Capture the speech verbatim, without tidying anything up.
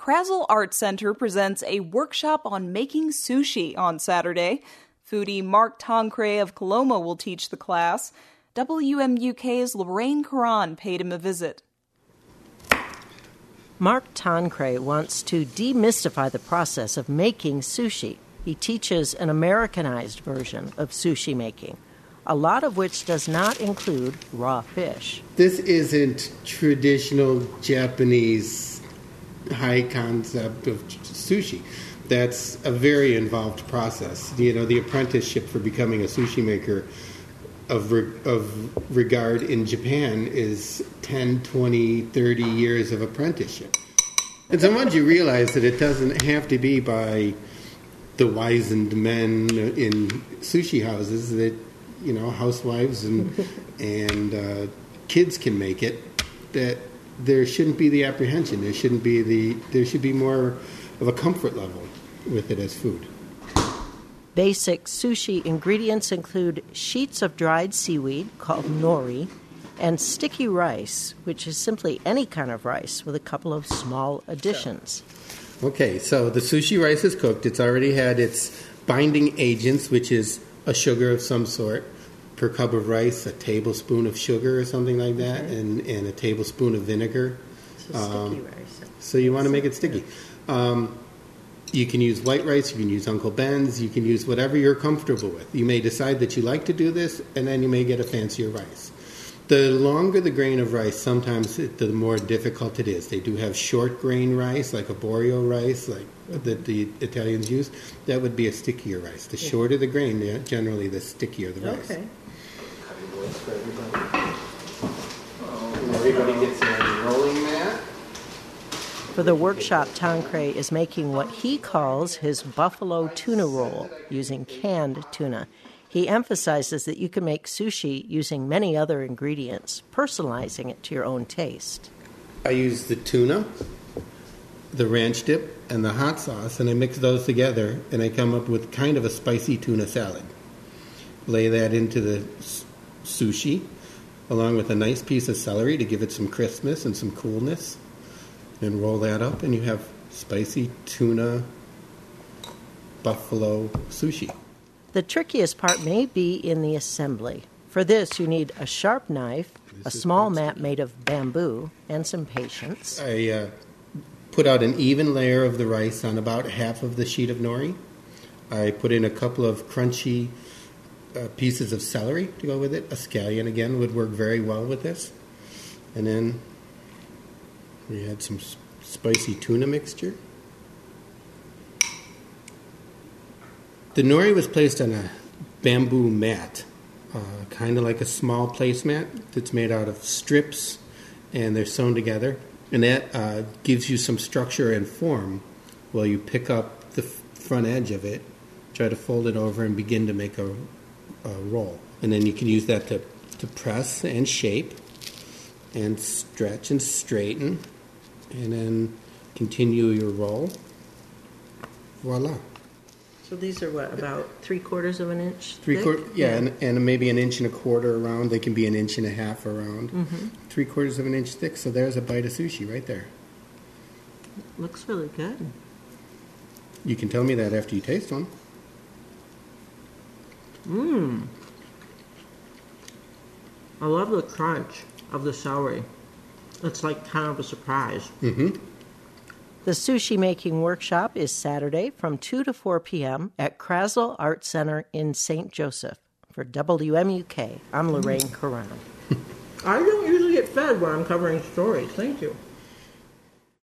Krasl Art Center presents a workshop on making sushi on Saturday. Foodie Mark Tancre of Coloma will teach the class. W M U K's Lorraine Caron paid him a visit. Mark Tancre wants to demystify the process of making sushi. He teaches an Americanized version of sushi making, a lot of which does not include raw fish. This isn't traditional Japanese high concept of sushi. That's a very involved process. You know, the apprenticeship for becoming a sushi maker of re- of regard in Japan is ten, twenty, thirty years of apprenticeship. And so once you realize that it doesn't have to be by the wizened men in sushi houses, that, you know, housewives and and uh, kids can make it, that there shouldn't be the apprehension. There shouldn't be the there should be more of a comfort level with it as food. Basic sushi ingredients include sheets of dried seaweed called nori and sticky rice, which is simply any kind of rice with a couple of small additions. Okay, so the sushi rice is cooked. It's already had its binding agents, which is a sugar of some sort. Per cup of rice, a tablespoon of sugar or something like that, mm-hmm. and, and a tablespoon of vinegar. So um, sticky rice. So you want to make it sticky. Um, you can use white rice, you can use Uncle Ben's, you can use whatever you're comfortable with. You may decide that you like to do this, and then you may get a fancier rice. The longer the grain of rice, sometimes it, the more difficult it is. They do have short grain rice, like a Borio rice, like that the Italians use. That would be a stickier rice. The shorter the grain, generally the stickier the rice. Okay. Everybody gets a rolling mat. For the workshop, Tancre is making what he calls his buffalo tuna roll using canned tuna. He emphasizes that you can make sushi using many other ingredients, personalizing it to your own taste. I use the tuna, the ranch dip, and the hot sauce, and I mix those together, and I come up with kind of a spicy tuna salad. Lay that into the sushi, along with a nice piece of celery to give it some crispness and some coolness. And roll that up, and you have spicy tuna buffalo sushi. The trickiest part may be in the assembly. For this, you need a sharp knife, a small mat made of bamboo, and some patience. I uh, put out an even layer of the rice on about half of the sheet of nori. I put in a couple of crunchy uh, pieces of celery to go with it. A scallion, again, would work very well with this. And then we had some spicy tuna mixture. The nori was placed on a bamboo mat, uh, kind of like a small placemat that's made out of strips, and they're sewn together. And that uh, gives you some structure and form while you pick up the f- front edge of it, try to fold it over, and begin to make a, a roll. And then you can use that to, to press and shape and stretch and straighten, and then continue your roll. Voila. So these are what, about three quarters of an inch Three thick? quarter, yeah, and, and maybe an inch and a quarter around. They can be an inch and a half around. Mm-hmm. Three quarters of an inch thick, so there's a bite of sushi right there. Looks really good. You can tell me that after you taste one. Mmm. I love the crunch of the celery. It's like kind of a surprise. Mm-hmm. The sushi making workshop is Saturday from two to four p.m. at Krasl Art Center in Saint Joseph. For W M U K, I'm Lorraine Caron. I don't usually get fed when I'm covering stories. Thank you.